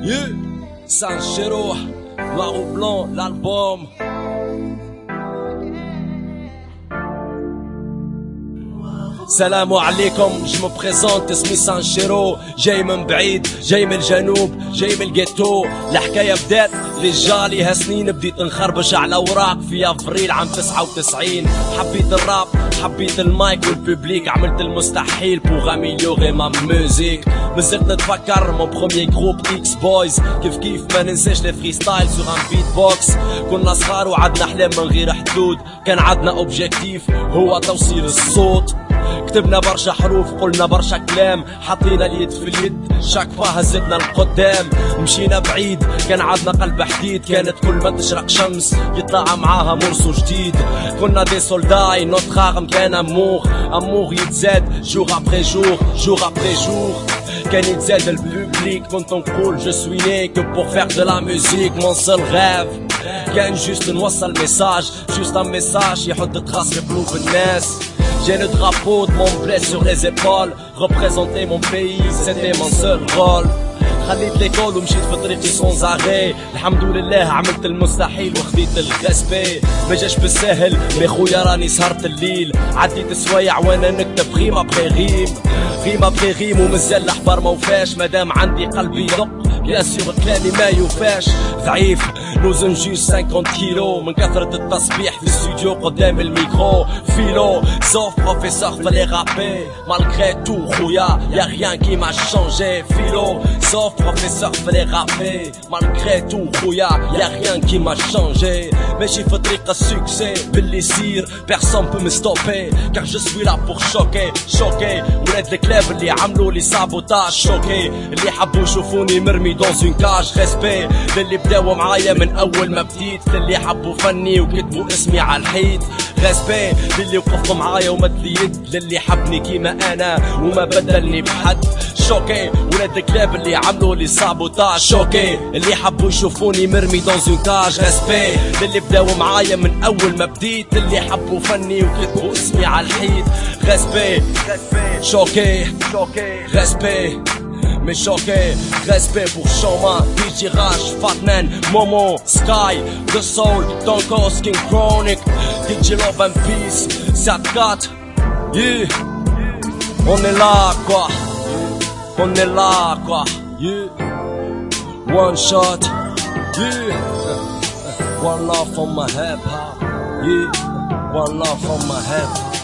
Yeah, Sanchero, noir ou blanc, l'album. السلام عليكم، جو مبريزونت اسمي سانشيرو، جاي من بعيد، جاي من الجنوب، جاي من الجيتو. الحكاية بدات رجالي سنين، بديت نخربش على اوراق في افريل عام 99. حبيت الراب، حبيت المايك والببليك، عملت المستحيل بوغ اميليوري ما موزيك. مازلت نتفكر مون بروميي جروب اكس بويز، كيف ما ننساش لي فري ستايل سوغ ان بيت بوكس. كنا صغار وعدنا احلام من غير حدود، كان عدنا اوبجيكتيف هو توصيل الصوت. كتبنا برشا حروف، قلنا برشا كلام، حطينا اليد في اليد، شاك فا هزتنا القدام. مشينا بعيد، كان عادنا قلب حديد، كانت كل ما تشرق شمس يطلع معاها مرسو جديد. كنا دي سولداي، نوتر ارم كان امور يتزاد جور ابري جور، جور ابري جور. كان يتزاد البوبليك، كنت نقول جو سوي ني كو بور فير دو لا موزيك. مون سول غاف كان جوست نوصل ميساج، جوست ان ميساج يحط تراس في قلوب الناس. J'ai le drapeau de mon bled sur les épaules, représenter mon pays, c'était mon seul rôle. خليت ليكول ومشيت في طريقي سون زاغي، الحمد لله عملت المستحيل وخذيت الغسبي. ما جاش بالساهل مي خويا راني سهرت الليل، عديت سوايع وانا نكتب غيم ابخي غيم، غيم ابخي غيم، ومازال الاحبار ما وفاش، مادام عندي قلبي يدق بيان سيغ كلامي ما يوفاش. ضعيف نوزن جوج 50 كيلو من كثرة التصبيح في الاستوديو قدام الميكرو. فيلو سوف بروفيسور فالي رابي مالغري تو خويا يا ريان كي ما شونجي. فيلو سوف بروفيسور فالي رابي مالغري تو خويا يا ريان كي ما شونجي. ماشي في طريق السوكسي باللي يصير بيرسون بو مي ستوبي، كار جو سوي لا بور شوكي شوكي. ولاد الكلاب اللي عملوا لي سابوتاج شوكي، اللي حبوا يشوفوني مرمي دون اون كاج. ريسبي للي بداوا معايا من اول ما بديت، للي حبوا فني وكتبوا اسمي على الحيط. ريسبي للي وقفوا معايا ومد لي يد، للي حبني كيما انا وما بدلني بحد. شوكي ولاد الكلاب اللي عملوا لي سابوتاج شوكي، اللي حبوا يشوفوني مرمي دون اون كاج. ريسبي للي بداوا معايا من اول ما بديت، اللي حبوا فني وكتبوا اسمي على الحيط. ريسبي شوكي ريسبي mais choqué, respect pour Choma, DJ Raj, Fatman, Momo, Sky, The Soul, Tonkos, King Chronic, DJ Love and Peace, Satkat, yeah, on est là quoi, on est là quoi, yeah, one shot, yeah, one love for my hip hop, yeah, one love for my hip hop.